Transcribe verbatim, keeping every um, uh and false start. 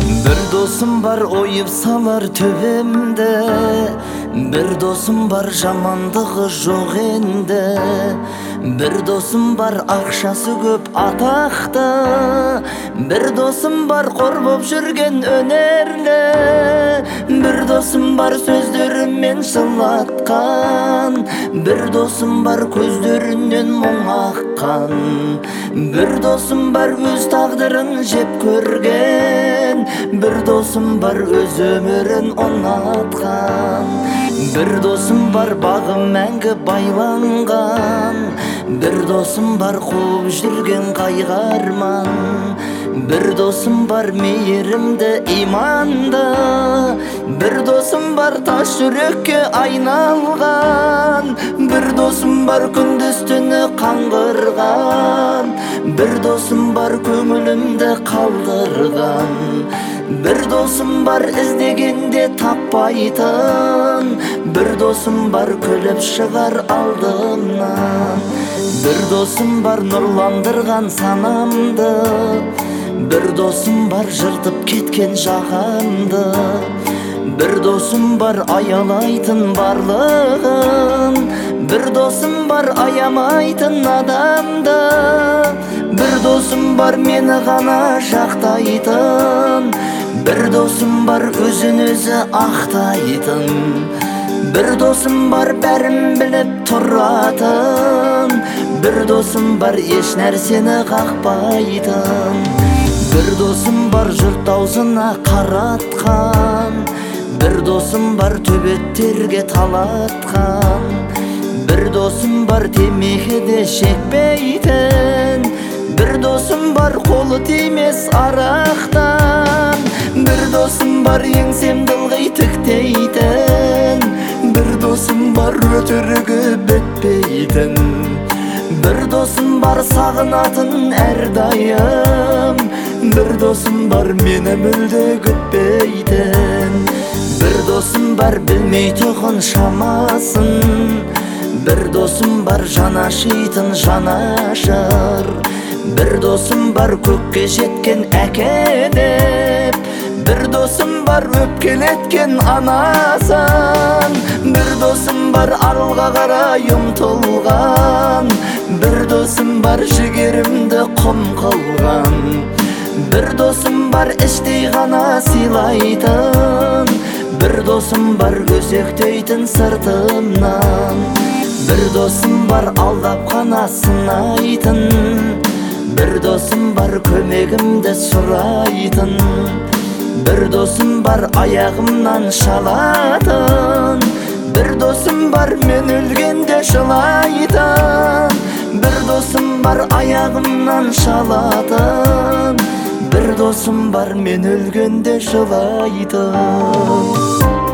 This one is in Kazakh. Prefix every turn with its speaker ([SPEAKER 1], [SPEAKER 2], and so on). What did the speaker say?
[SPEAKER 1] Bir dosum var oyup salar töbemde, bir dosum var jamandığı жоқ ende. Bir dosum var akşası köp atakta, bir dosum var korbop жүрген önerle. Bir dosum var sözlerimen şılatkan, bir dosum var közlerinden muң akkan. Bir dosum var öz taqdırın jep körgen, bir dosum var öz ömürün onatkan. Bir dosum var bağı мәңгі байланған, bir dosum var қуып жүрген қайғарман. Bir dosum var mейірімді иманды, bir dosum var таш жүрекке айналған. Bir dosum var күндіз түні қаңғырған, bir dosum var көңілімді қалдырған. Bir dosum var іздегенде таппайтын, bir dosum var күліп шығар алдымнан. Bir dosum var нұрландырған санамды, bir dosum var жыртып кеткен жағамды. Bir dosum var аялайтын барлығын, bir dosum var аямайтын адамды. Bir dosum var meni ғана жақтайтын, bir dosum var өзін өзі ақтайтын. Bir dosum var бәрін біліп тұратын, bir dosum var еш нәрсені қақпайтын. Bir dosum var жұрт аузына қаратқан, bir dosum var төбеттерге талатқан. Bir dosum var темекіде шекпейтін, bir dosum var қолы тимес арақтан. Bir dosum var еңсемді ылғи тіктейтін, bir dosum var өтірігі бітпейтін. Bir dosum var сағынатын әрдайым, bir dosum var мені мүлде күтпейтін. Bir dosum var білмейтұғын шамасын, bir dosum var жанашитын жанашыр. Bir dosum var көкке жеткен әке деп, bir dosum var өпкелеткен анасын. Bir dosum var алға қарай ұмтылған, bir dosum var жігерімді құм қылған. Bir dosum var іштей ғана сыйлайтын, bir dosum var өзектейтін сыртымнан. Bir dosum var алдап қана сынайтын, bir dosum var көмегімді сұрайтын. Bir dosum var аяғымнан шалатын, bir dosum var мен өлгенде жылайтын. Bir dosum var аяғымнан шалатын, bir dosum var мен өлгенде жылайтын.